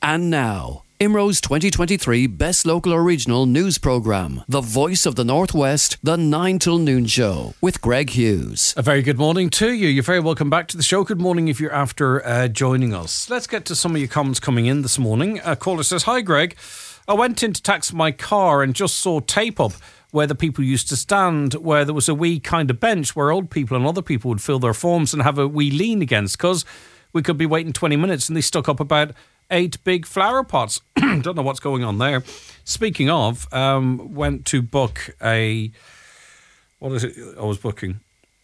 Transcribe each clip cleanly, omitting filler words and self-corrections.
And now, IMRO's 2023 Best Local Original News Programme, The Voice of the Northwest, the 9 till noon show with Greg Hughes. A very good morning to you. You're very welcome back to the show. Good morning if you're after joining us. Let's get to some of your comments coming in this morning. A caller says, "Hi Greg, I went in to tax my car and just saw tape up where the people used to stand, where there was a wee kind of bench where old people and other people would fill their forms and have a wee lean against, because we could be waiting 20 minutes and they stuck up about 8 big flower pots." Don't know what's going on there. Speaking of, went to book a... What is it I was booking?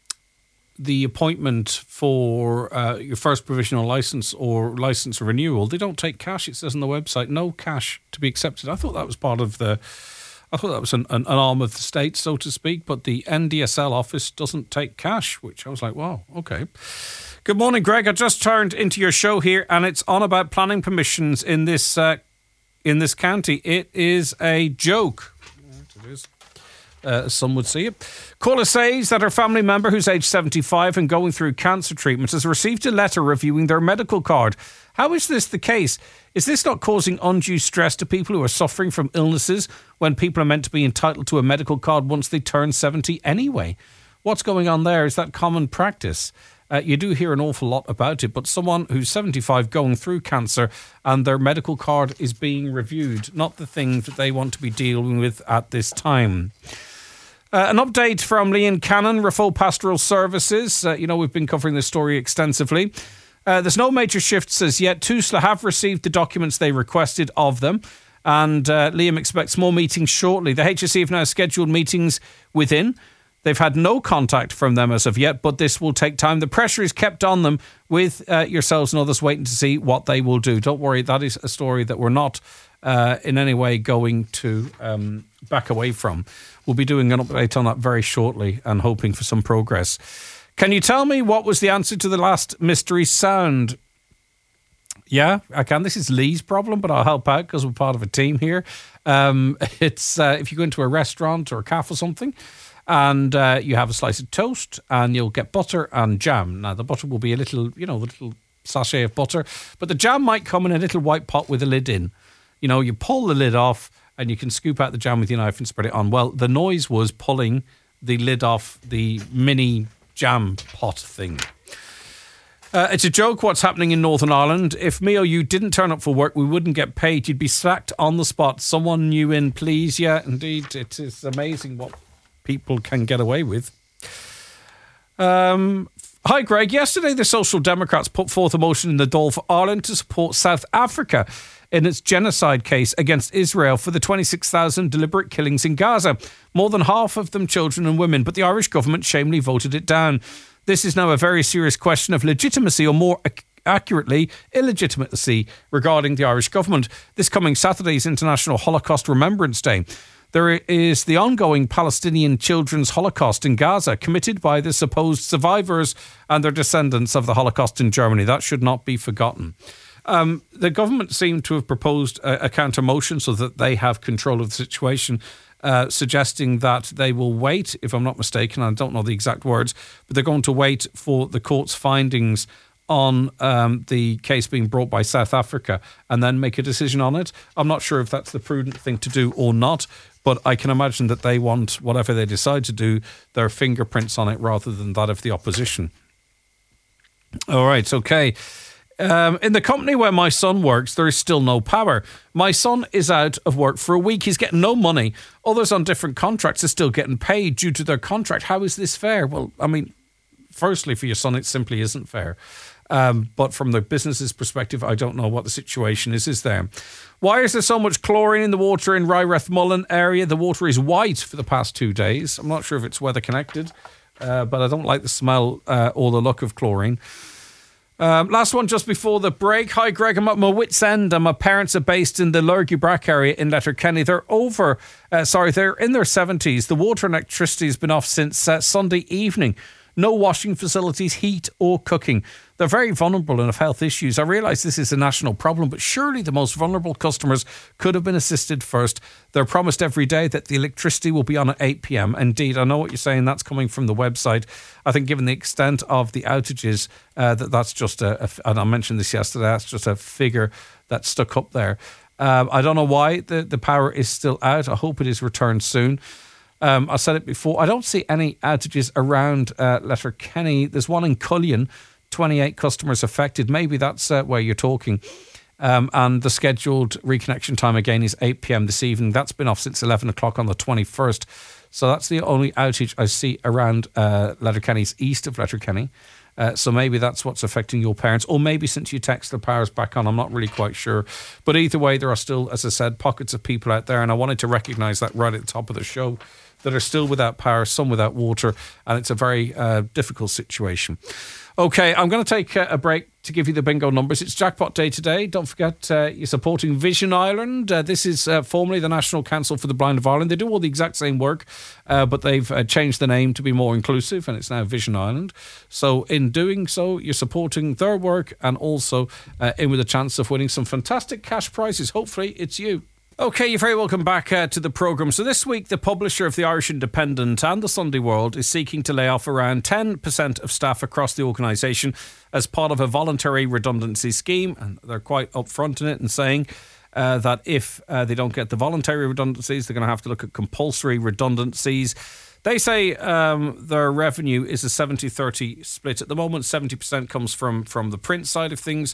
The appointment for your first provisional licence or licence renewal. They don't take cash, it says on the website. No cash to be accepted. I thought that was part of the... I thought that was an arm of the state, so to speak, but the NDSL office doesn't take cash, which I was like, wow, okay. Good morning, Greg. I just turned into your show here, and it's on about planning permissions in this county. It is a joke. It is. Some would see it. Caller says that her family member, who's aged 75 and going through cancer treatment, has received a letter reviewing their medical card. How is this the case? Is this not causing undue stress to people who are suffering from illnesses when people are meant to be entitled to a medical card once they turn 70 anyway? What's going on there? Is that common practice? You do hear an awful lot about it, but someone who's 75 going through cancer and their medical card is being reviewed, not the thing that they want to be dealing with at this time. An update from Leon Cannon, Rafo Pastoral Services. We've been covering this story extensively. There's no major shifts as yet. TUSLA have received the documents they requested of them, and Liam expects more meetings shortly. The HSE have now scheduled meetings within. They've had no contact from them as of yet, but this will take time. The pressure is kept on them with yourselves and others waiting to see what they will do. Don't worry, that is a story that we're not in any way going to back away from. We'll be doing an update on that very shortly and hoping for some progress. Can you tell me what was the answer to the last mystery sound? Yeah, I can. This is Lee's problem, but I'll help out because we're part of a team here. It's if you go into a restaurant or a cafe or something, and you have a slice of toast and you'll get butter and jam. Now, the butter will be a little, the little sachet of butter, but the jam might come in a little white pot with a lid in. You pull the lid off and you can scoop out the jam with your knife and spread it on. Well, the noise was pulling the lid off the mini jam pot thing. It's a joke what's happening in Northern Ireland. If me or you didn't turn up for work, we wouldn't get paid. You'd be sacked on the spot. Someone new in, please. Yeah, indeed. It is amazing what people can get away with. Hi, Greg. Yesterday, the Social Democrats put forth a motion in the Dáil for Ireland to support South Africa in its genocide case against Israel for the 26,000 deliberate killings in Gaza, more than half of them children and women, but the Irish government shamefully voted it down. This is now a very serious question of legitimacy, or more accurately, illegitimacy, regarding the Irish government. This coming Saturday is International Holocaust Remembrance Day. There is the ongoing Palestinian Children's Holocaust in Gaza, committed by the supposed survivors and their descendants of the Holocaust in Germany. That should not be forgotten. The government seemed to have proposed a counter motion so that they have control of the situation, suggesting that they will wait, if I'm not mistaken, I don't know the exact words, but they're going to wait for the court's findings on the case being brought by South Africa and then make a decision on it. I'm not sure if that's the prudent thing to do or not, but I can imagine that they want, whatever they decide to do, their fingerprints on it rather than that of the opposition. All right, okay. In the company where my son works, there is still no power. My son is out of work for a week. He's getting no money. Others on different contracts are still getting paid due to their contract. How is this fair? Well, I mean, firstly, for your son, it simply isn't fair. But from the business's perspective, I don't know what the situation is there. Why is there so much chlorine in the water in Rye-Rathmullen area? The water is white for the past 2 days. I'm not sure if it's weather connected, but I don't like the smell or the look of chlorine. Last one just before the break. Hi, Greg. I'm at my wit's end and my parents are based in the Lurgy-Brack area in Letterkenny. They're they're in their 70s. The water and electricity has been off since Sunday evening. No washing facilities, heat or cooking. They're very vulnerable and have health issues. I realise this is a national problem, but surely the most vulnerable customers could have been assisted first. They're promised every day that the electricity will be on at 8 p.m. Indeed, I know what you're saying. That's coming from the website. I think given the extent of the outages, that's just and I mentioned this yesterday, that's just a figure that's stuck up there. I don't know why the power is still out. I hope it is returned soon. I said it before. I don't see any outages around Letterkenny. There's one in Cullion, 28 customers affected. Maybe that's where you're talking. And the scheduled reconnection time again is 8 p.m. this evening. That's been off since 11 o'clock on the 21st. So that's the only outage I see around Letterkenny's east of Letterkenny. So maybe that's what's affecting your parents. Or maybe since you text the power's back on, I'm not really quite sure. But either way, there are still, as I said, pockets of people out there. And I wanted to recognise that right at the top of the show, that are still without power, some without water. And it's a very difficult situation. Okay, I'm going to take a break to give you the bingo numbers. It's jackpot day today. Don't forget, you're supporting Vision Ireland. This is formerly the National Council for the Blind of Ireland. They do all the exact same work, but they've changed the name to be more inclusive, and it's now Vision Ireland. So in doing so, you're supporting their work and also in with a chance of winning some fantastic cash prizes. Hopefully, it's you. Okay, you're very welcome back to the programme. So this week, the publisher of the Irish Independent and the Sunday World is seeking to lay off around 10% of staff across the organisation as part of a voluntary redundancy scheme. And they're quite upfront in it and saying that if they don't get the voluntary redundancies, they're going to have to look at compulsory redundancies. They say their revenue is a 70-30 split. At the moment, 70% comes from the print side of things,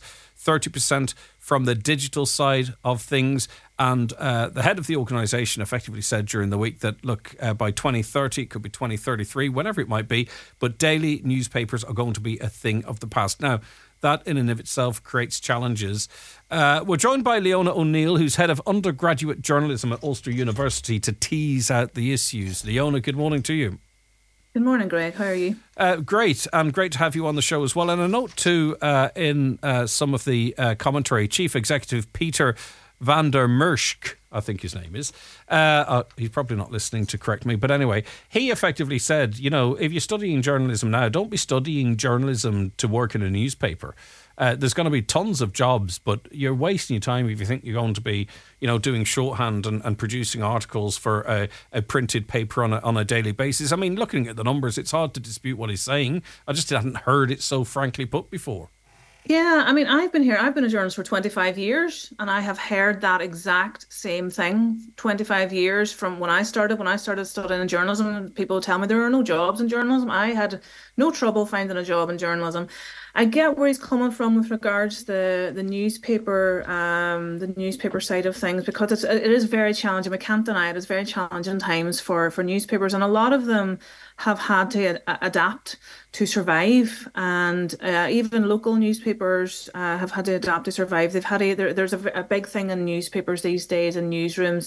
30% from the digital side of things. And the head of the organisation effectively said during the week that, look, by 2030, it could be 2033, whenever it might be, but daily newspapers are going to be a thing of the past. Now, that in and of itself creates challenges. We're joined by Leona O'Neill, who's head of undergraduate journalism at Ulster University, to tease out the issues. Leona, good morning to you. Good morning, Greg. How are you? Great, and great to have you on the show as well. And a note too, in some of the commentary, Chief Executive Peter van der Merschk, I think his name is. He's probably not listening to correct me. But anyway, he effectively said, you know, if you're studying journalism now, don't be studying journalism to work in a newspaper. There's going to be tons of jobs, but you're wasting your time if you think you're going to be, you know, doing shorthand and producing articles for a printed paper on a daily basis. I mean, looking at the numbers, it's hard to dispute what he's saying. I just hadn't heard it so frankly put before. Yeah, I mean, I've been a journalist for 25 years, and I have heard that exact same thing 25 years from when I started studying journalism. People tell me there are no jobs in journalism. I had no trouble finding a job in journalism. I get where he's coming from with regards to the newspaper side of things, because it is very challenging. We can't deny it. It's very challenging times for newspapers, and a lot of them have had to adapt to survive, and even local newspapers have had to adapt to survive. There's a big thing in newspapers these days, in newsrooms,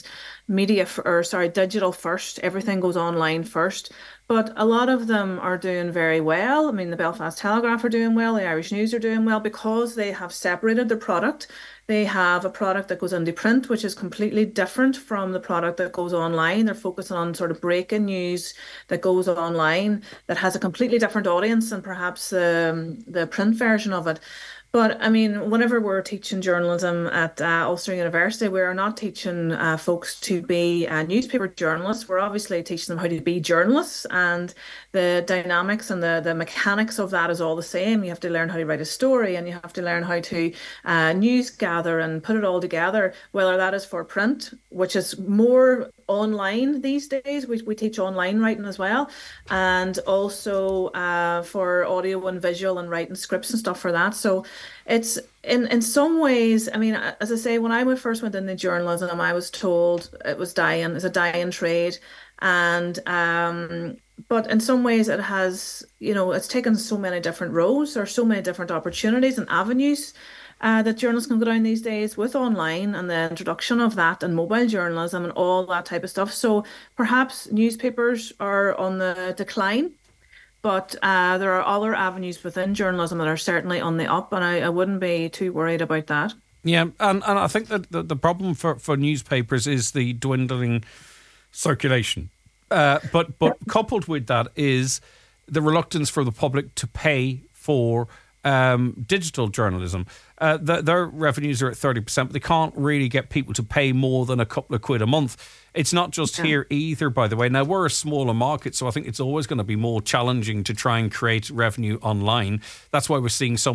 digital first. Everything goes online first. But a lot of them are doing very well. I mean, the Belfast Telegraph are doing well, the Irish News are doing well, because they have separated their product. They have a product that goes into print, which is completely different from the product that goes online. They're focusing on sort of breaking news that goes online that has a completely different audience than perhaps the print version of it. But I mean, whenever we're teaching journalism at Ulster University, we are not teaching folks to be newspaper journalists. We're obviously teaching them how to be journalists, and the dynamics and the mechanics of that is all the same. You have to learn how to write a story, and you have to learn how to news gather and put it all together, whether that is for print, which is more online these days. We teach online writing as well, and also for audio and visual and writing scripts and stuff for that. So it's in some ways, I mean, as I say, when I first went into journalism, I was told it was dying, it's a dying trade. And but in some ways it has, you know, it's taken so many different roads, or so many different opportunities and avenues that journalists can go down these days with online and the introduction of that and mobile journalism and all that type of stuff. So perhaps newspapers are on the decline, but there are other avenues within journalism that are certainly on the up, and I wouldn't be too worried about that. Yeah, and I think that the problem for newspapers is the dwindling circulation. But coupled with that is the reluctance for the public to pay for digital journalism. Their revenues are at 30%, but they can't really get people to pay more than a couple of quid a month. It's not just here either, by the way. Now, we're a smaller market, so I think it's always going to be more challenging to try and create revenue online. That's why we're seeing so many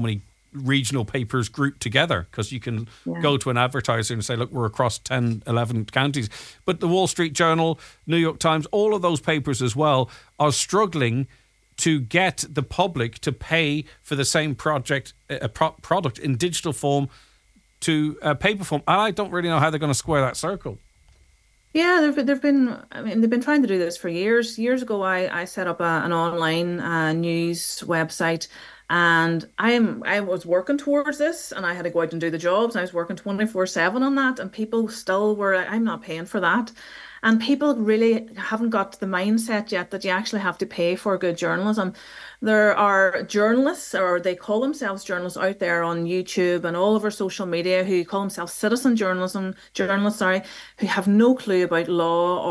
regional papers grouped together, because you can go to an advertiser and say, look, we're across 10, 11 counties. But the Wall Street Journal, New York Times, all of those papers as well are struggling to get the public to pay for the same product in digital form to paper form. And I don't really know how they're going to square that circle. Yeah, they've been. I mean, they've been trying to do this for years. Years ago, I set up an online news website, and I was working towards this, and I had to go out and do the jobs. And I was working 24/7 on that, and people still were. I'm not paying for that, and people really haven't got the mindset yet that you actually have to pay for good journalism. There are journalists, or they call themselves journalists, out there on YouTube and all over social media who call themselves citizen journalists, sorry, who have no clue about law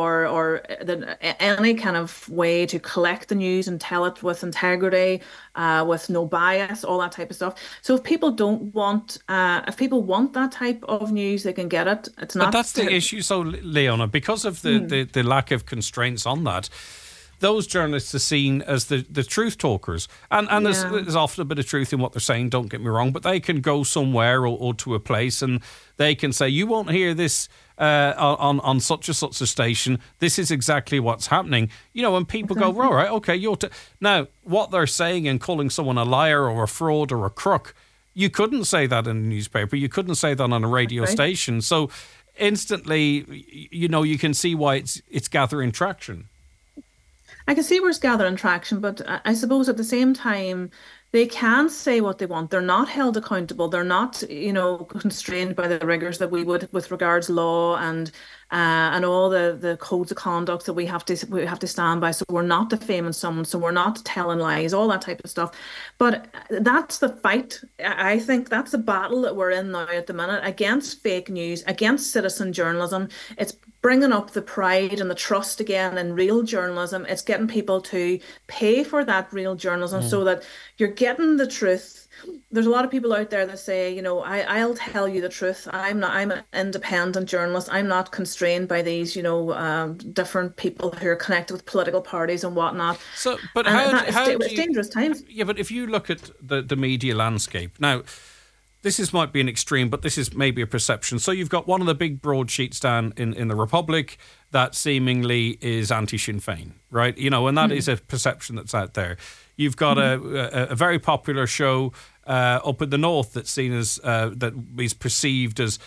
any kind of way to collect the news and tell it with integrity, with no bias, all that type of stuff. So if people want that type of news, they can get it. It's not. But that's the issue. So, Leona, because of the lack of constraints on that, those journalists are seen as the truth talkers. And there's often a bit of truth in what they're saying, don't get me wrong, but they can go somewhere or to a place and they can say, you won't hear this on such a station. This is exactly what's happening. And people go, all right, okay. Now, what they're saying and calling someone a liar or a fraud or a crook, you couldn't say that in a newspaper. You couldn't say that on a radio station. So instantly, you can see why it's gathering traction. I can see where it's gathering traction, but I suppose at the same time, they can say what they want. They're not held accountable. They're not, constrained by the rigors that we would with regards law and all the codes of conduct that we have to stand by. So we're not defaming someone. So we're not telling lies, all that type of stuff. But that's the fight. I think that's the battle that we're in now at the minute against fake news, against citizen journalism. It's bringing up the pride and the trust again in real journalism. It's getting people to pay for that real journalism so that you're getting the truth. There's a lot of people out there that say, I'll tell you the truth. I'm an independent journalist. I'm not constrained by these, different people who are connected with political parties and whatnot. So, but it's dangerous times. Yeah, but if you look at the media landscape now, this might be an extreme, but this is maybe a perception. So you've got one of the big broadsheets down in the Republic that seemingly is anti-Sinn Féin, right? And that is a perception that's out there. You've got a very popular show up in the north that's seen as that is perceived as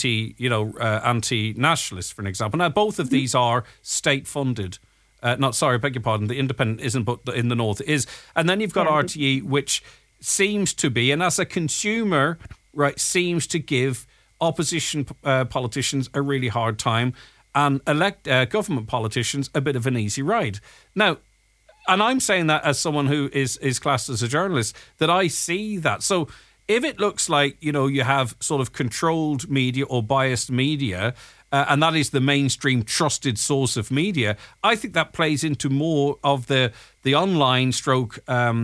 anti-nationalist, for an example. Now, both of these are state-funded. Beg your pardon. The Independent isn't, but in the north it is. And then you've got RTE, which seems to be, and as a consumer, right, seems to give opposition politicians a really hard time and government politicians a bit of an easy ride. Now, and I'm saying that as someone who is classed as a journalist, that I see that. So if it looks like, you have sort of controlled media or biased media, and that is the mainstream trusted source of media, I think that plays into more of the online stroke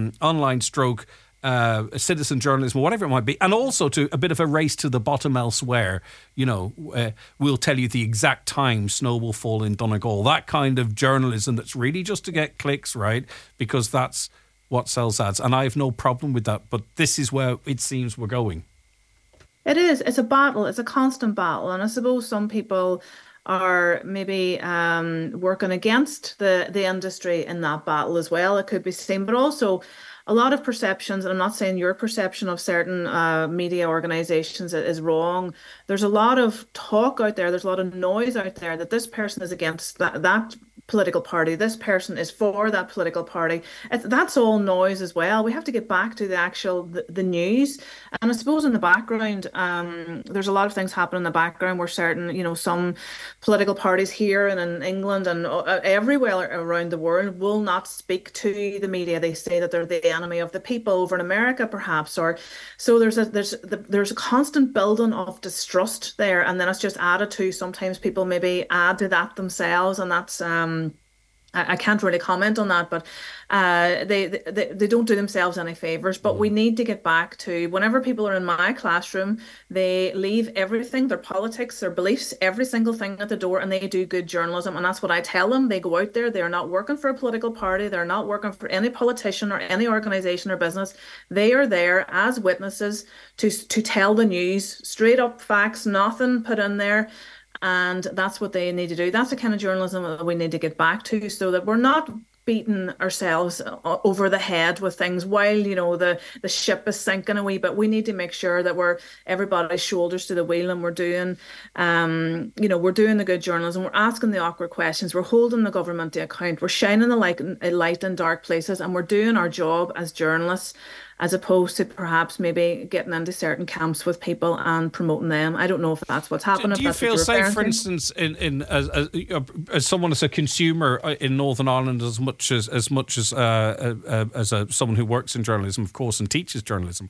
citizen journalism or whatever it might be, and also to a bit of a race to the bottom elsewhere. We'll tell you the exact time snow will fall in Donegal. That kind of journalism that's really just to get clicks, right? Because that's what sells ads. And I have no problem with that. But this is where it seems we're going. It is. It's a battle. It's a constant battle. And I suppose some people are maybe working against the industry in that battle as well. It could be seen, but also a lot of perceptions, and I'm not saying your perception of certain media organizations is wrong. There's a lot of talk out there, there's a lot of noise out there that this person is against that political party, this person is for that political party. That's all noise as well. We have to get back to the news. And I suppose in the background, there's a lot of things happening in the background where certain, some political parties here and in England and everywhere around the world will not speak to the media. They say that they're the enemy of the people over in America, perhaps. Or so there's a constant building of distrust there, and then it's just added to. Sometimes people maybe add to that themselves, and I can't really comment on that, but they don't do themselves any favors. But we need to get back to whenever people are in my classroom, they leave everything, their politics, their beliefs, every single thing at the door, and they do good journalism. And that's what I tell them. They go out there, they are not working for a political party, they're not working for any politician or any organization or business. They are there as witnesses to tell the news, straight up facts, nothing put in there. And that's what they need to do. That's the kind of journalism that we need to get back to, so that we're not beating ourselves over the head with things while, the ship is sinking a wee bit. We need to make sure that we're everybody's shoulders to the wheel, and we're doing, we're doing the good journalism. We're asking the awkward questions. We're holding the government to account. We're shining a light in dark places, and we're doing our job as journalists, as opposed to perhaps maybe getting into certain camps with people and promoting them. I don't know if that's what's happening. Do you feel safe, for instance, in as someone, as a consumer in Northern Ireland, as much as someone who works in journalism, of course, and teaches journalism?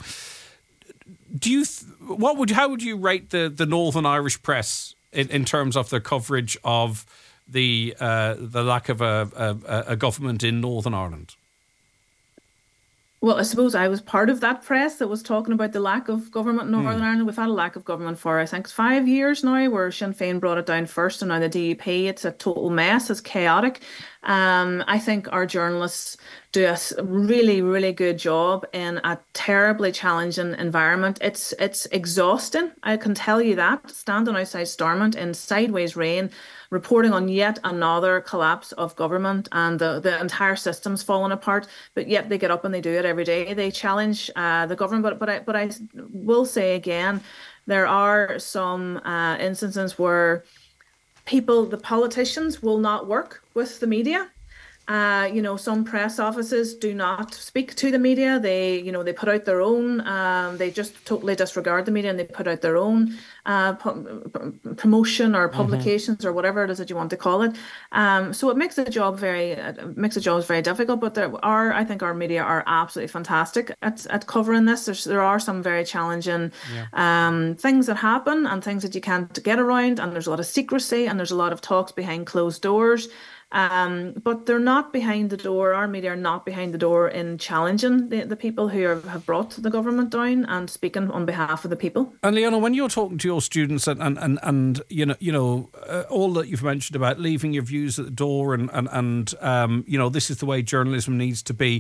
How would you rate the Northern Irish press in terms of their coverage of the lack of a government in Northern Ireland? Well, I suppose I was part of that press that was talking about the lack of government in Northern Ireland. We've had a lack of government for, I think, 5 years now, where Sinn Féin brought it down first, and now the DUP. It's a total mess. It's chaotic. I think our journalists do a really, really good job in a terribly challenging environment. It's exhausting. I can tell you that. Standing outside Stormont in sideways rain, reporting on yet another collapse of government, and the entire system's falling apart. But yet they get up and they do it every day. They challenge the government. But I will say again, there are some instances where the politicians will not work with the media. Some press offices do not speak to the media. They put out their own, they just totally disregard the media, and they put out their own promotion or publications or whatever it is that you want to call it. So it makes the job very difficult. But I think our media are absolutely fantastic at covering this. There are some very challenging things that happen, and things that you can't get around, and there's a lot of secrecy, and there's a lot of talks behind closed doors. But they're not behind the door. Our media are not behind the door in challenging the people who have brought the government down and speaking on behalf of the people. And Leona, when you're talking to your students and all that you've mentioned about leaving your views at the door and this is the way journalism needs to be.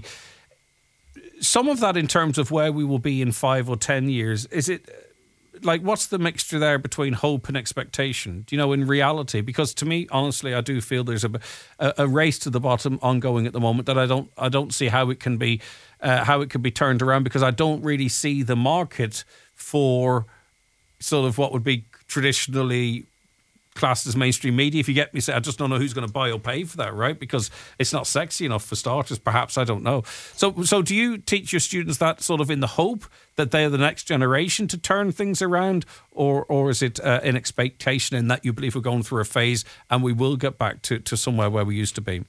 Some of that in terms of where we will be in 5 or 10 years, is it? Like, what's the mixture there between hope and expectation, in reality? Because to me, honestly, I do feel there's a race to the bottom ongoing at the moment that I don't see how it can be turned around, because I don't really see the market for sort of what would be traditionally classed as mainstream media, if you get me. I just don't know who's going to buy or pay for that, right? Because it's not sexy enough for starters, perhaps. I don't know. So do you teach your students that sort of in the hope that they're the next generation to turn things around, or is it an expectation in that you believe we're going through a phase and we will get back to somewhere where we used to be?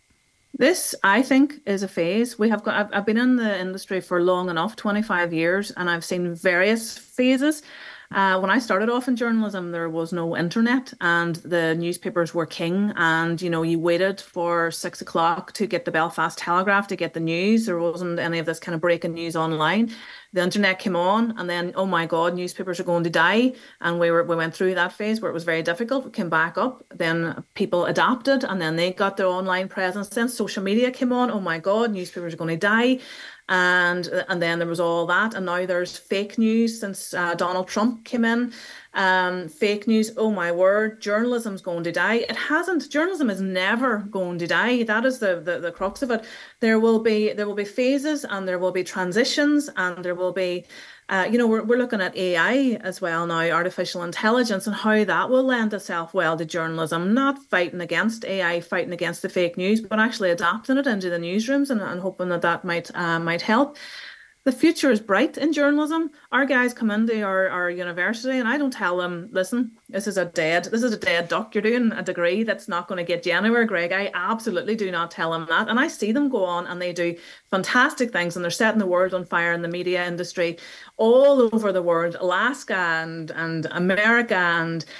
This, I think, is a phase. I've been in the industry for long enough, 25 years, and I've seen various phases. When I started off in journalism, there was no internet, and the newspapers were king. And, you waited for 6 o'clock to get the Belfast Telegraph to get the news. There wasn't any of this kind of breaking news online. The internet came on, and then, oh my God, newspapers are going to die. And we went through that phase where it was very difficult. We came back up. Then people adapted, and then they got their online presence. Then social media came on. Oh my God, newspapers are going to die. And then there was all that, and now there's fake news since Donald Trump came in. Fake news, oh my word, journalism's going to die. It hasn't. Journalism is never going to die. That is the crux of it. There will be phases, and there will be transitions, and there will be we're looking at AI as well now, artificial intelligence, and how that will lend itself well to journalism, not fighting against AI, fighting against the fake news, but actually adapting it into the newsrooms and hoping that might help. The future is bright in journalism. Our guys come into our university, and I don't tell them, listen, this is a dead duck. You're doing a degree that's not going to get you anywhere, Greg. I absolutely do not tell them that. And I see them go on, and they do fantastic things, and they're setting the world on fire in the media industry all over the world, Alaska and America and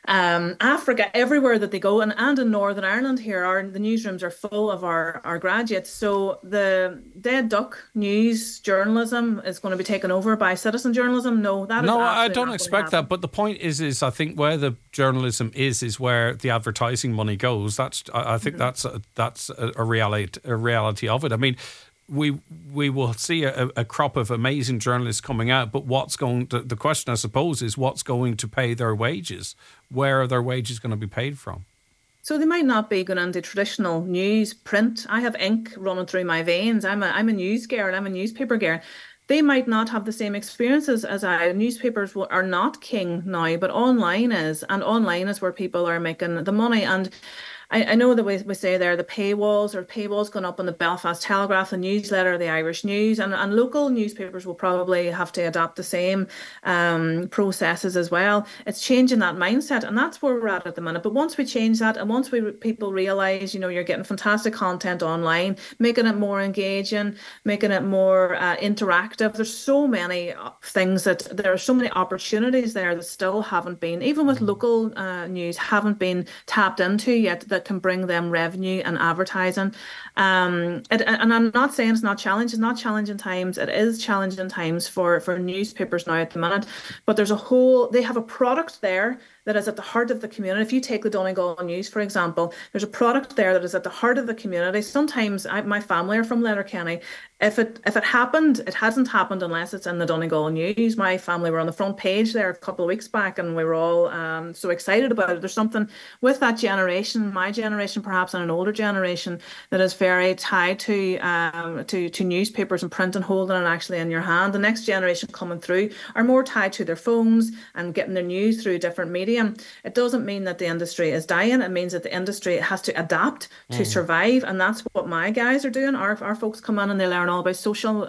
Africa, everywhere that they go, and in Northern Ireland here, the newsrooms are full of our graduates. So the dead duck news journalism is going to be taken over by citizen journalism. No, that is No, I absolutely don't not expect going to that. happen. But the point is I think where the journalism is where the advertising money goes. I think that's a reality of it. I mean, we will see a crop of amazing journalists coming out, but the question, I suppose, is what's going to pay their wages? Where are their wages going to be paid from? So they might not be going into traditional news, print. I have ink running through my veins. I'm a news girl. I'm a newspaper girl. They might not have the same experiences as I. Newspapers are not king now, but online is, and online is where people are making the money. And I know that we say there the paywalls going up on the Belfast Telegraph, the newsletter, the Irish News, and local newspapers will probably have to adapt the same processes as well. It's changing that mindset, and that's where we're at the minute. But once we change that, and once people realise, you're getting fantastic content online, making it more engaging, making it more interactive. There's so many things there are so many opportunities there that still haven't been, even with local news, haven't been tapped into yet, that can bring them revenue and advertising. And I'm not saying it's not challenging. It's not challenging times. It is challenging times for newspapers now at the minute. But they have a product there that is at the heart of the community. If you take the Donegal News, for example, there's a product there that is at the heart of the community. Sometimes my family are from Letterkenny. If it happened, it hasn't happened unless it's in the Donegal News. My family were on the front page there a couple of weeks back, and we were all so excited about it. There's something with that generation, my generation perhaps, and an older generation, that is very tied to newspapers and print and holding it actually in your hand. The next generation coming through are more tied to their phones and getting their news through different media. It doesn't mean that the industry is dying. It means that the industry has to adapt to survive, and that's what my guys are doing. Our folks come in and they learn all about social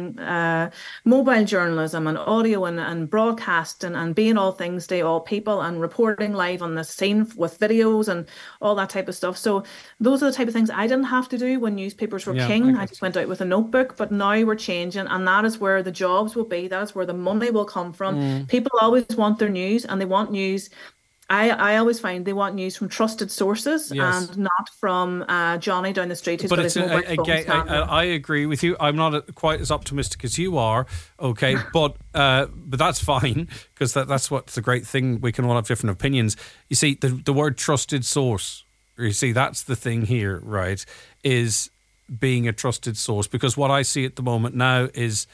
mobile journalism and audio and broadcast and being all things to all people and reporting live on the scene with videos and all that type of stuff. So those are the type of things I didn't have to do when newspapers were king. I just went out with a notebook, but now we're changing, and that is where the jobs will be. That is where the money will come from. People always want their news, and they want news. I always find they want news from trusted sources, and not from Johnny down the street who's got his mobile phone. I agree with you. I'm not quite as optimistic as you are, okay, but that's fine, because that's what's the great thing. We can all have different opinions. You see, the word trusted source, you see, that's the thing here, right, is being a trusted source, because what I see at the moment now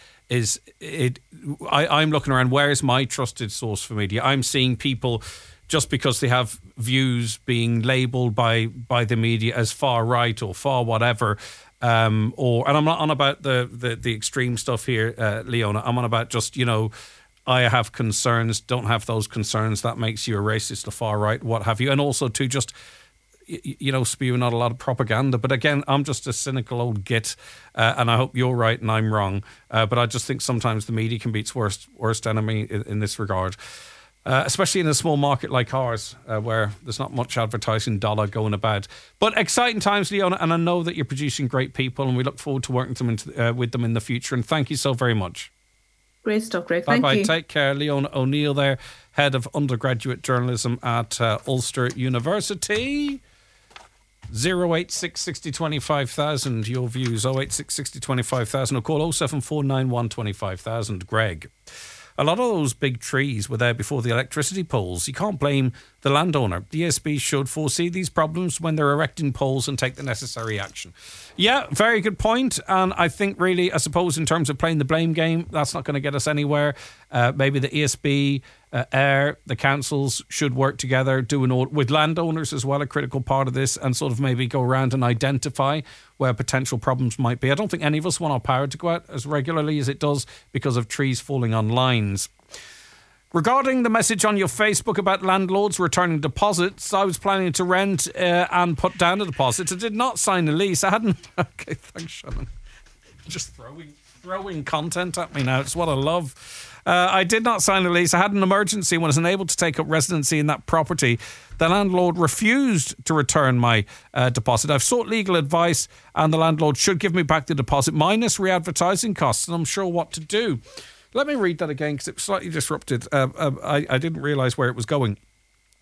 I'm looking around, where's my trusted source for media? I'm seeing people, just because they have views, being labelled by the media as far right or far whatever, and I'm not on about the extreme stuff here, Leona. I'm on about just, I have concerns, don't have those concerns, that makes you a racist, a far right, what have you. And also to just, spewing out a lot of propaganda. But again, I'm just a cynical old git, and I hope you're right and I'm wrong. But I just think sometimes the media can be its worst enemy in this regard. Especially in a small market like ours, where there's not much advertising dollar going about. But exciting times, Leona, and I know that you're producing great people, and we look forward to working with them in the future. And thank you so very much. Great stuff, Greg. Thank you. Bye-bye. Take care. Leona O'Neill there, Head of Undergraduate Journalism at Ulster University. 086 60 25,000, your views. 086 60 25,000, or call 07491 25,000. Greg. A lot of those big trees were there before the electricity poles. You can't blame the landowner. The ESB should foresee these problems when they're erecting poles and take the necessary action. Yeah, very good point. And I think really, I suppose, in terms of playing the blame game, that's not going to get us anywhere. Maybe the ESB, the councils should work together, with landowners as well, a critical part of this, and sort of maybe go around and identify where potential problems might be. I don't think any of us want our power to go out as regularly as it does because of trees falling on lines. Regarding the message on your Facebook about landlords returning deposits, I was planning to rent and put down a deposit. I did not sign a lease. I hadn't... Okay, thanks, Shannon. Just throwing content at me now. It's what I love. I did not sign a lease. I had an emergency when I was unable to take up residency in that property. The landlord refused to return my deposit. I've sought legal advice, and the landlord should give me back the deposit minus re-advertising costs, and I'm sure what to do. Let me read that again, because it was slightly disrupted. I didn't realise where it was going.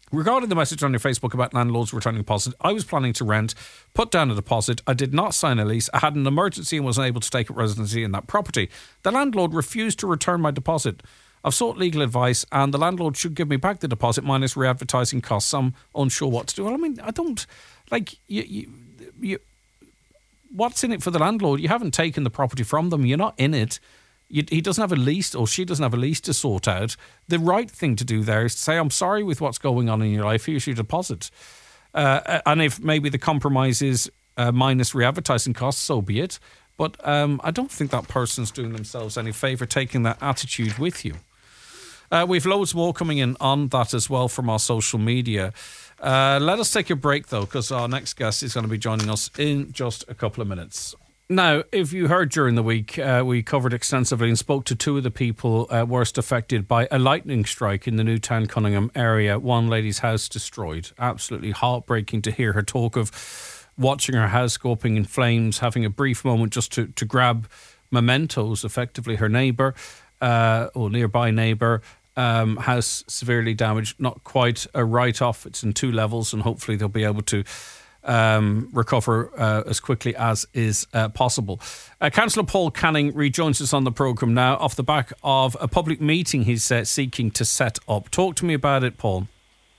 Regarding the message on your Facebook about landlords returning deposit, I was planning to rent, put down a deposit. I did not sign a lease. I had an emergency and was unable to take up residency in that property. The landlord refused to return my deposit. I've sought legal advice and the landlord should give me back the deposit minus re-advertising costs. I'm unsure what to do. I mean, I don't... Like, you what's in it for the landlord? You haven't taken the property from them. You're not in it. He doesn't have a lease, or she doesn't have a lease to sort out. The right thing to do there is to say, I'm sorry with what's going on in your life, here's your deposit. And if maybe the compromise is minus re-advertising costs, so be it. But I don't think that person's doing themselves any favour taking that attitude with you. We've loads more coming in on that as well from our social media. Let us take a break, though, because our next guest is going to be joining us in just a couple of minutes. Now, if you heard during the week, we covered extensively and spoke to two of the people worst affected by a lightning strike in the Newtown Cunningham area. One lady's house destroyed. Absolutely heartbreaking to hear her talk of watching her house go up in flames, having a brief moment just to grab mementos, effectively her neighbour or nearby neighbour. House severely damaged, not quite a write-off. It's in 2 levels and hopefully they'll be able to recover as quickly as is possible. Councillor Paul Canning rejoins us on the programme now off the back of a public meeting he's seeking to set up. Talk to me about it, Paul.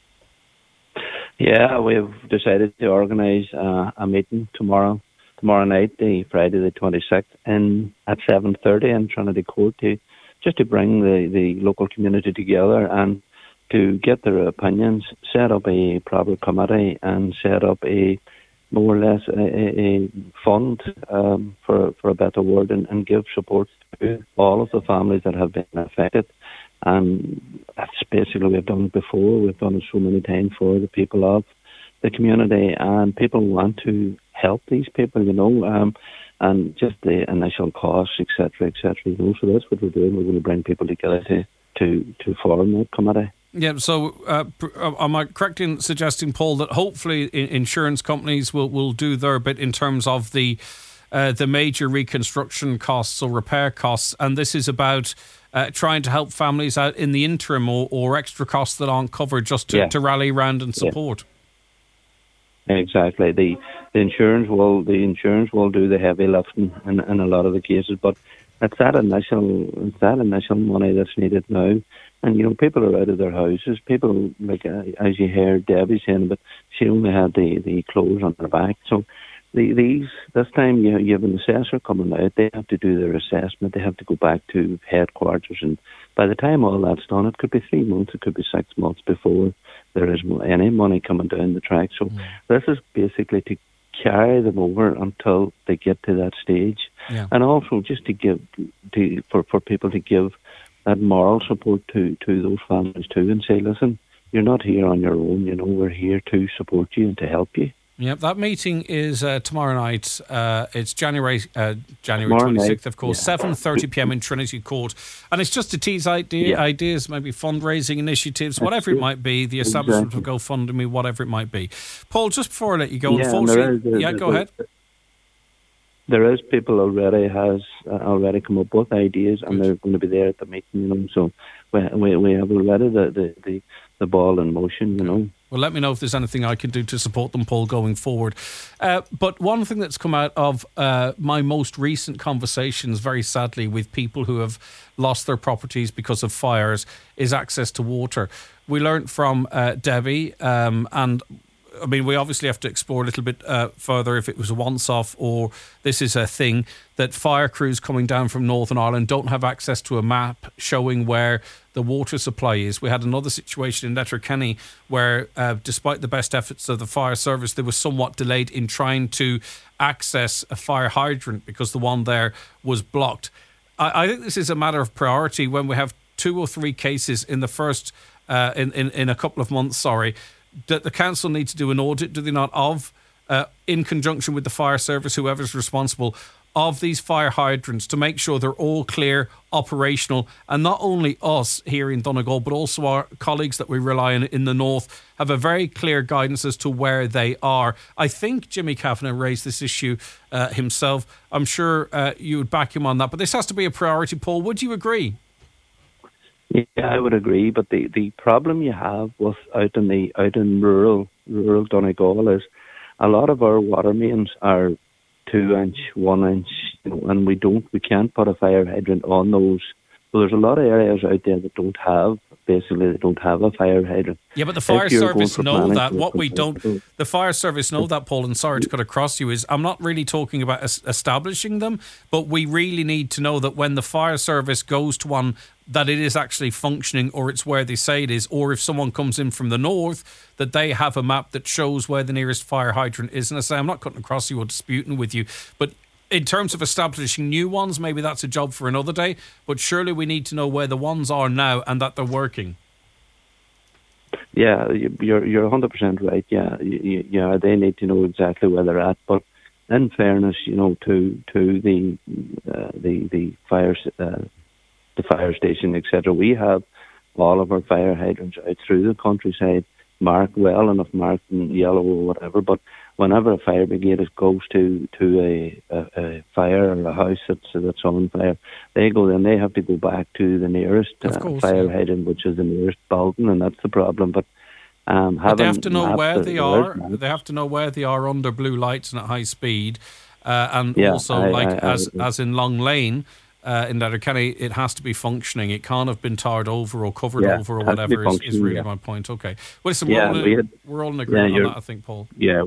Yeah, we've decided to organise a meeting tomorrow night, the Friday the 26th, at 7:30 in Trinity Court just to bring the local community together and to get their opinions, set up a proper committee and set up a more or less a fund for a better word and give support to all of the families that have been affected. And that's basically what we've done it before. We've done it so many times for the people of the community, and people want to help these people, and just the initial costs, etc., etc. So that's what we're doing. We're going to bring people together to form that committee. Yeah, so am I correct in suggesting, Paul, that hopefully insurance companies will do their bit in terms of the major reconstruction costs or repair costs, and this is about trying to help families out in the interim or extra costs that aren't covered just to rally around and support? Yeah. Exactly. The insurance will do the heavy lifting in a lot of the cases, but it's that initial money that's needed now. And people are out of their houses. People, like as you heard Debbie saying, but she only had the clothes on her back. So this time you have an assessor coming out. They have to do their assessment. They have to go back to headquarters, and by the time all that's done, it could be 3 months, it could be 6 months before there is any money coming down the track. So this is basically to carry them over until they get to that stage, and also just to give for people to give that moral support to those families too, and say, listen, you're not here on your own. We're here to support you and to help you. Yep, that meeting is tomorrow night. It's January 26th, of course, 7:30 p.m. in Trinity Court. And it's just to tease ideas, maybe fundraising initiatives, whatever it might be, the establishment of GoFundMe, whatever it might be. Paul, just before I let you go, unfortunately... Go ahead. There is people already come up with ideas, and they're going to be there at the meeting, so we have already the ball in motion, Well, let me know if there's anything I can do to support them, Paul, going forward. But one thing that's come out of my most recent conversations, very sadly, with people who have lost their properties because of fires is access to water. We learned from Debbie, and I mean, we obviously have to explore a little bit further if it was a once-off or this is a thing, that fire crews coming down from Northern Ireland don't have access to a map showing where the water supply is. We had another situation in Letterkenny where, despite the best efforts of the fire service, they were somewhat delayed in trying to access a fire hydrant because the one there was blocked. I think this is a matter of priority when we have 2 or 3 cases in the first, in a couple of months, that the council need to do an audit, do they not, of, in conjunction with the fire service, whoever's responsible, of these fire hydrants to make sure they're all clear, operational, and not only us here in Donegal, but also our colleagues that we rely on in the north have a very clear guidance as to where they are. I think Jimmy Kavanagh raised this issue himself. I'm sure you would back him on that, but this has to be a priority, Paul. Would you agree? Yeah, I would agree. But the problem you have with out in rural Donegal is a lot of our water mains are 2 inch, 1 inch, and we can't put a fire hydrant on those. So there's a lot of areas out there that don't have a fire hydrant. Yeah, but the fire service know that. What we don't, the fire service know that, Paul, and sorry to cut across you, is I'm not really talking about establishing them, but we really need to know that when the fire service goes to one, that it is actually functioning, or it's where they say it is, or if someone comes in from the north, that they have a map that shows where the nearest fire hydrant is. And I say, I'm not cutting across you or disputing with you, but in terms of establishing new ones, maybe that's a job for another day, but surely we need to know where the ones are now and that they're working. Yeah, you're 100% right. Yeah, they need to know exactly where they're at. But in fairness, to the fire station, etc., we have all of our fire hydrants out through the countryside, marked well enough, marked in yellow or whatever. But whenever a fire brigade goes to a fire or a house that's on fire, they go then. They have to go back to the nearest fire hydrant, which is the nearest building, and that's the problem. But they have to know where they are. They have to know where they are under blue lights and at high speed, and as in Long Lane. In Letterkenny, it has to be functioning. It can't have been tarred over or covered over or whatever is really my point. Okay. Well, listen, we're all in agreement on that, I think, Paul. Yeah,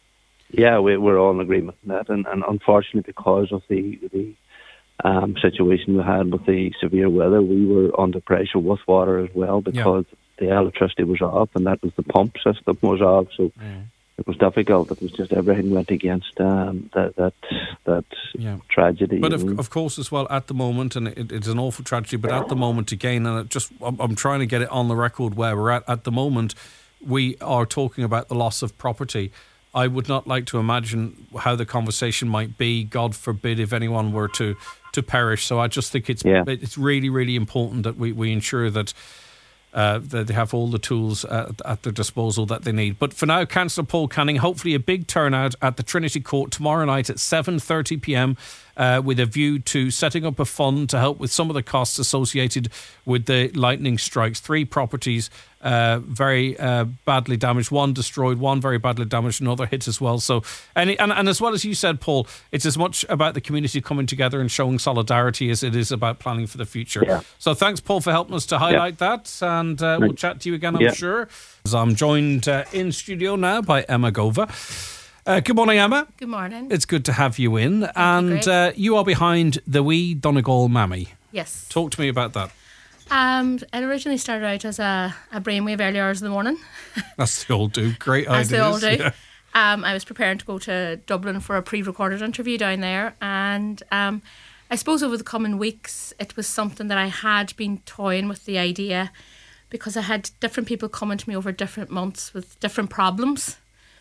we're all in agreement on that. And unfortunately, because of the situation we had with the severe weather, we were under pressure with water as well because the electricity was off and that was the pump system was off. So it was difficult. It was just everything went against that tragedy. But of course, as well, at the moment, and it's an awful tragedy, but at the moment, again, and I'm trying to get it on the record where we're at the moment, we are talking about the loss of property. I would not like to imagine how the conversation might be, God forbid, if anyone were to perish. So I just think it's really, really important that we ensure that they have all the tools at their disposal that they need. But for now, Councillor Paul Canning, hopefully a big turnout at the Trinity Court tomorrow night at 7:30 p.m. With a view to setting up a fund to help with some of the costs associated with the lightning strikes. 3 properties very badly damaged, 1 destroyed, 1 very badly damaged, another hit as well. So, and as well as you said, Paul, it's as much about the community coming together and showing solidarity as it is about planning for the future. Yeah. So thanks, Paul, for helping us to highlight that, and we'll chat to you again, I'm sure. As I'm joined in studio now by Emma Gova. Good morning, Emma. Good morning. It's good to have you in. And you are behind the Wee Donegal Mammy. Yes. Talk to me about that. It originally started out as a brainwave early hours of the morning. As they all do. Great ideas. As they all do. Yeah. I was preparing to go to Dublin for a pre-recorded interview down there. And I suppose over the coming weeks, it was something that I had been toying with the idea because I had different people coming to me over different months with different problems.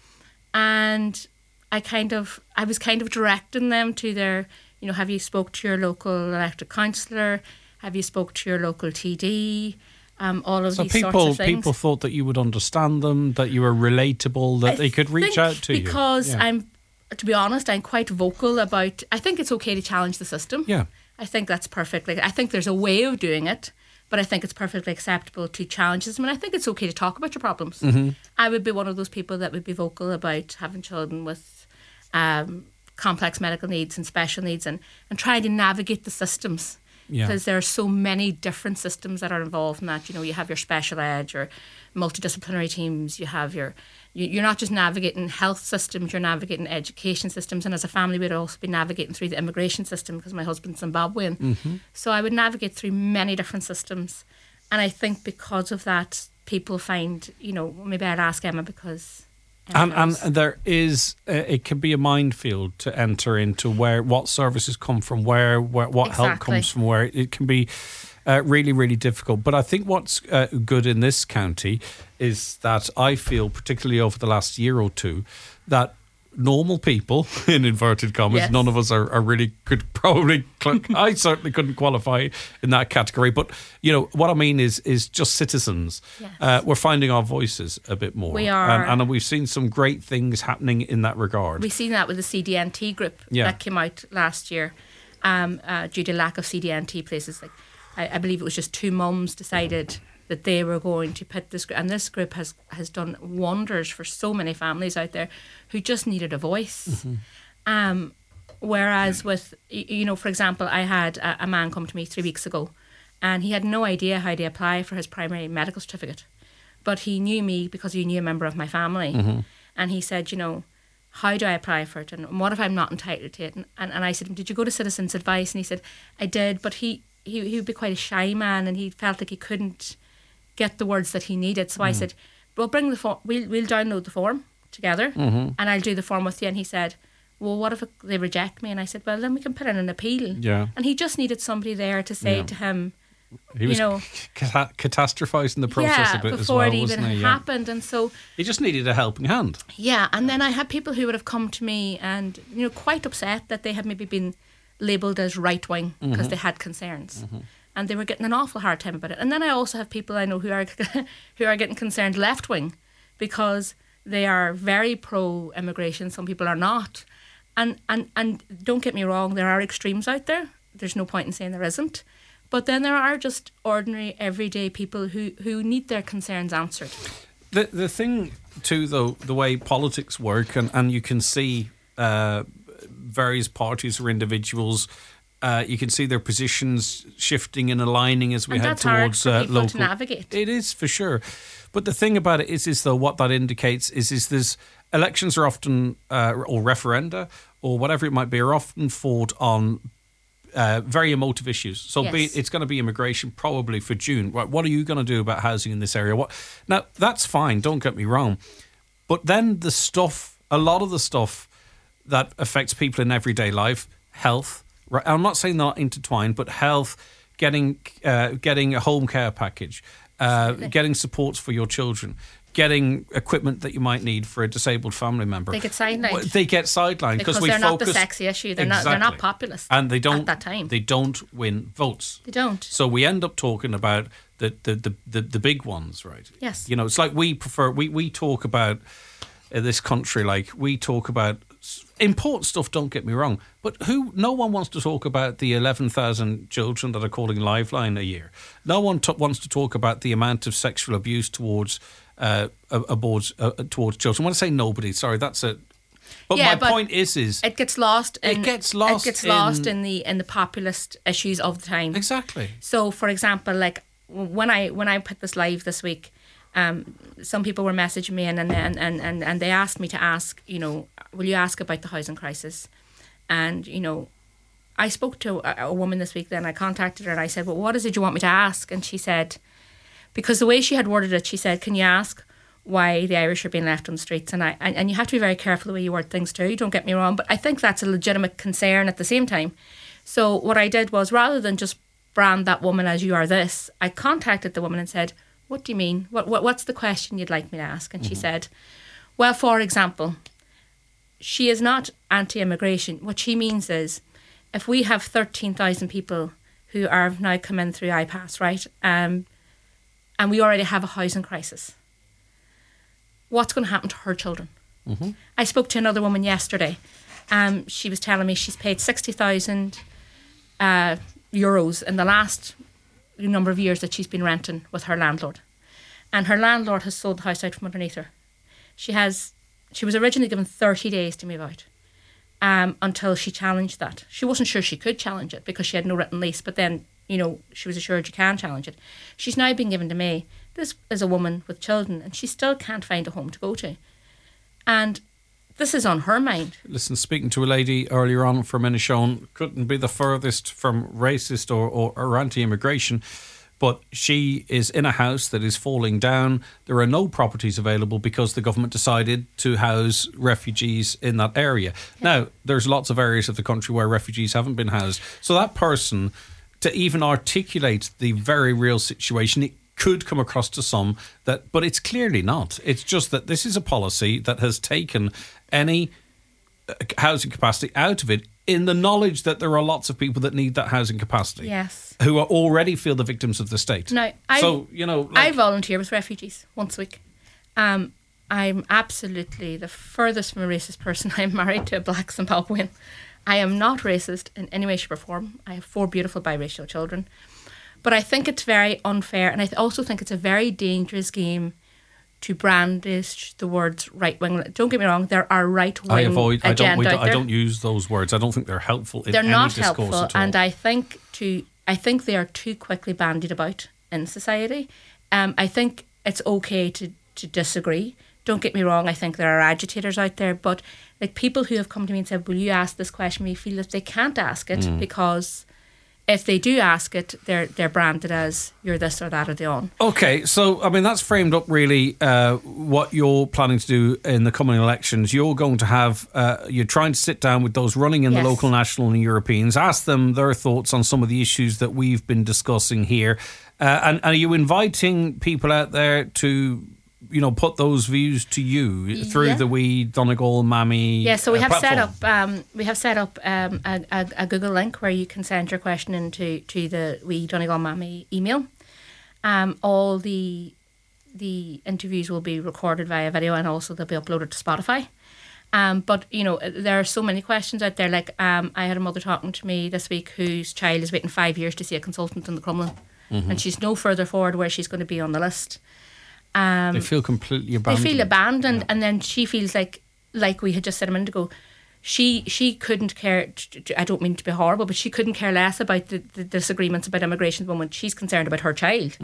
And I was kind of directing them to their, have you spoke to your local elected councillor? Have you spoke to your local TD? All of these sorts of things. So people thought that you would understand them, that you were relatable, that they could reach out to you. Because to be honest, I'm quite vocal about, I think it's okay to challenge the system. Yeah. I think that's perfect. I think there's a way of doing it. But I think it's perfectly acceptable to challenge them. And I think it's okay to talk about your problems. Mm-hmm. I would be one of those people that would be vocal about having children with complex medical needs and special needs and trying to navigate the systems. Because there are so many different systems that are involved in that. You have your special ed, your multidisciplinary teams, you have you're not just navigating health systems, you're navigating education systems. And as a family, we'd also be navigating through the immigration system because my husband's Zimbabwean. Mm-hmm. So I would navigate through many different systems. And I think because of that, people find, maybe I'd ask Emma because... And there is, it can be a minefield to enter into what services come from where what help comes from where. It can be really, really difficult. But I think what's good in this county is that I feel, particularly over the last year or two, that normal people, in inverted commas, none of us are really could probably, I certainly couldn't qualify in that category. But, what I mean is just citizens. Yes. We're finding our voices a bit more. We are. And we've seen some great things happening in that regard. We've seen that with the CDNT group that came out last year due to lack of CDNT places. I believe it was just 2 mums decided that they were going to put this group, and this group has done wonders for so many families out there who just needed a voice. Whereas with, for example, I had a man come to me 3 weeks ago, and he had no idea how to apply for his primary medical certificate, but he knew me because he knew a member of my family, and he said, how do I apply for it, and what if I'm not entitled to it? And I said, did you go to Citizens Advice? And he said, I did, but he would be quite a shy man, and he felt like he couldn't get the words that he needed. So I said, well, bring the form. We'll download the form together, and I'll do the form with you. And he said, well, what if they reject me? And I said, well, then we can put in an appeal. Yeah. And he just needed somebody there to say to him, he was catastrophizing the process a bit as well, before it even happened. And so he just needed a helping hand. Yeah, and then I had people who would have come to me and quite upset that they had maybe been labelled as right wing because they had concerns, and they were getting an awful hard time about it. And then I also have people I know who are getting concerned left wing because they are very pro immigration. Some people are not, and don't get me wrong, there are extremes out there. There's no point in saying there isn't. But then there are just ordinary, everyday people who need their concerns answered. The thing, too, though, the way politics work, and you can see various parties or individuals, you can see their positions shifting and aligning as we head towards local. To navigate. It is, for sure. But the thing about it is though, what that indicates is there's elections are often, or referenda, or whatever it might be, are often fought on very emotive issues. So it's going to be immigration probably for June. Right, what are you going to do about housing in this area? Now, that's fine, don't get me wrong. But then a lot of the stuff that affects people in everyday life, health, right, I'm not saying not intertwined, but health, getting a home care package, getting supports for your children, getting equipment that you might need for a disabled family member. They get sidelined. They get sidelined because they're not the sexy issue. They're not populist. And they don't at that time. They don't win votes. They don't. So we end up talking about the big ones, right? Yes. It's like we talk about this country, like we talk about important stuff, don't get me wrong, but no one wants to talk about the 11,000 children that are calling Lifeline a year. No one wants to talk about the amount of sexual abuse towards children. When I say nobody, sorry, that's it. But my point is it gets lost. In the populist issues of the time. Exactly. So, for example, like when I put this live this week, some people were messaging me and they asked me to ask, will you ask about the housing crisis? And I spoke to a woman this week. Then I contacted her and I said, well, what is it you want me to ask? And she said, because the way she had worded it, she said, can you ask why the Irish are being left on the streets? And you have to be very careful the way you word things too, don't get me wrong, but I think that's a legitimate concern at the same time. So what I did was, rather than just brand that woman as you are this, I contacted the woman and said, what do you mean? What's the question you'd like me to ask? And she said, well, for example, she is not anti-immigration. What she means is, if we have 13,000 people who are now come in through IPAS, right, and we already have a housing crisis, what's going to happen to her children? I spoke to another woman yesterday. She was telling me she's paid 60,000 euros in the last number of years that she's been renting with her landlord, and her landlord has sold the house out from underneath her. She was originally given 30 days to move out, until she challenged that. She wasn't sure she could challenge it because she had no written lease, but then she was assured you can challenge it. She's now been given to me. This is a woman with children, and she still can't find a home to go to, and this is on her mind. Listen, speaking to a lady earlier on from Inishowen, couldn't be the furthest from racist or anti-immigration, but she is in a house that is falling down. There are no properties available because the government decided to house refugees in that area. Yeah. Now, there's lots of areas of the country where refugees haven't been housed. So that person, to even articulate the very real situation, it could come across to some but it's clearly not. It's just that this is a policy that has taken any housing capacity out of it, in the knowledge that there are lots of people that need that housing capacity. Yes. Who are already feel the victims of the state. Now, I volunteer with refugees once a week. I'm absolutely the furthest from a racist person. I'm married to a black Zimbabwean. I am not racist in any way, shape or form. I have 4 beautiful biracial children. But I think it's very unfair, and I also think it's a very dangerous game to brandish the words right wing. Don't get me wrong, there are right wing agenda out there. I don't use those words. I don't think they're helpful in they're any not discourse helpful, at all. and I think they are too quickly bandied about in society. I think it's okay to disagree. Don't get me wrong, I think there are agitators out there, but like people who have come to me and said, will you ask this question? We feel that they can't ask it because if they do ask it, they're branded as you're this or that or the on. Okay, so I mean that's framed up really what you're planning to do in the coming elections. You're going to have you're trying to sit down with those running in the local, national, and Europeans, ask them their thoughts on some of the issues that we've been discussing here, and are you inviting people out there to put those views to you through the wee Donegal Mammy so we have platform? set up a Google link where you can send your question into the wee Donegal Mammy email. All the interviews will be recorded via video, and also they'll be uploaded to Spotify. But there are so many questions out there. Like I had a mother talking to me this week whose child is waiting 5 years to see a consultant in the Crumlin, and she's no further forward where she's going to be on the list. They feel completely abandoned. They feel abandoned, and then she feels like we had just said a minute ago, she couldn't care. I don't mean to be horrible, but she couldn't care less about the disagreements about immigration at the moment. She's concerned about her child.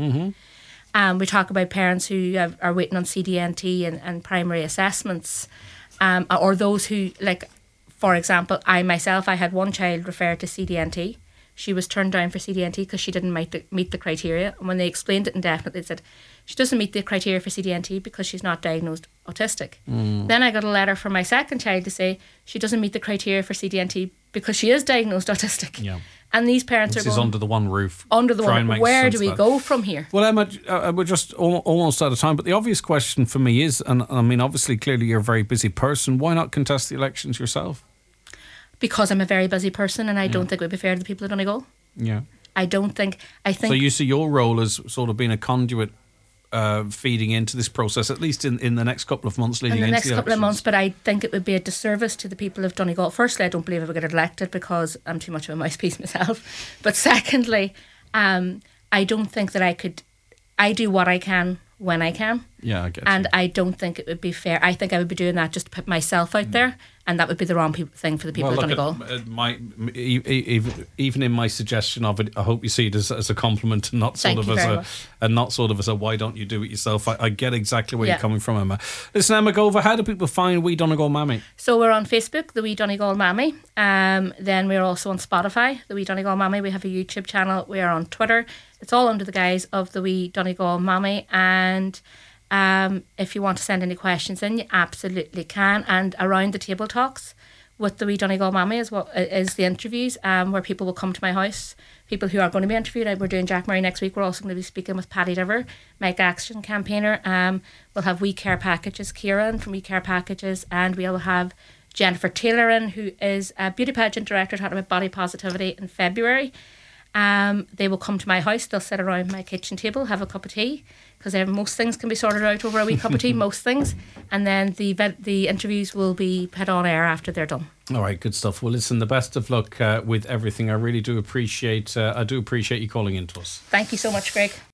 We talk about parents who are waiting on CDNT and primary assessments, or those who, like, for example, I had one child referred to CDNT. She was turned down for CDNT because she didn't meet the criteria. And when they explained it indefinitely, they said she doesn't meet the criteria for CDNT because she's not diagnosed autistic. Then I got a letter from my second child to say she doesn't meet the criteria for CDNT because she is diagnosed autistic. Yeah. And these parents are going, under the one roof. Under the one roof. Where do we go from here? Well, Emma, we're just almost out of time. But the obvious question for me is, and I mean, obviously, clearly you're a very busy person. Why not contest the elections yourself? Because I'm a very busy person, and I don't think it would be fair to the people of Donegal. Yeah. I think. So you see your role as sort of being a conduit feeding into this process, at least in the next couple of months leading into the elections. In the next couple of months, but I think it would be a disservice to the people of Donegal. Firstly, I don't believe I would get elected because I'm too much of a mouthpiece myself. But secondly, I don't think that I do what I can when I can. Yeah, I get And you. I don't think it would be fair. I think I would be doing that just to put myself out there, and that would be the wrong thing for the people of Donegal. Even in my suggestion of it, I hope you see it as a compliment and not sort of as a why don't you do it yourself. I get exactly where you're coming from, Emma. Listen, Emma Gover, how do people find Wee Donegal Mammy? So we're on Facebook, the Wee Donegal Mammy. Then we're also on Spotify, the Wee Donegal Mammy. We have a YouTube channel. We are on Twitter. It's all under the guise of the Wee Donegal Mammy. And if you want to send any questions in, you absolutely can. And around the table talks with the Wee Donegal Mammy is the interviews, where people will come to my house. People who are going to be interviewed. We're doing Jack Murray next week. We're also going to be speaking with Paddy Diver, Mike Action campaigner. We'll have We Care Packages, Kieran from We Care Packages, and we'll have Jennifer Taylor in, who is a beauty pageant director, talking about body positivity in February. They will come to my house. They'll sit around my kitchen table, have a cup of tea, because most things can be sorted out over a wee cup of tea, most things. And then the interviews will be put on air after they're done. All right, good stuff. Well, listen, the best of luck with everything. I really do appreciate you calling in to us. Thank you so much, Greg.